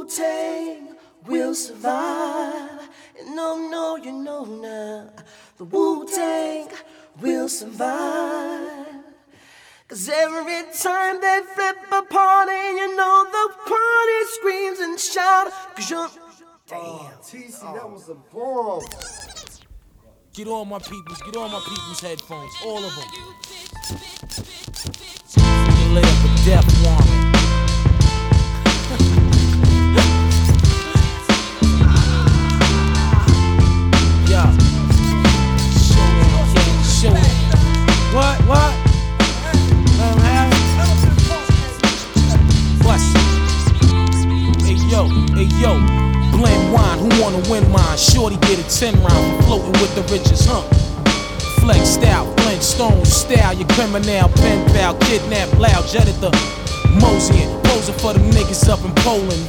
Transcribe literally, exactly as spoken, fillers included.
Wu-Tang will survive. And no, no, you know now, the Wu-Tang will survive. Cause every time they flip a party, you know the party screams and shout. Cause you're, damn, oh, T C, that was a bomb. Get all my peoples, get all my peoples' headphones, all of them. You lay up a death warrant. Yeah. Show them, kid, show them. What, what? Let them have it. Bust it. Hey yo, hey yo. Blend wine, who wanna win mine? Shorty get a ten round for floating with the riches, huh? Flex style, blend stone style, your criminal, pen pal, kidnap, loud, jetted the Mosian, posing for them niggas up in Poland.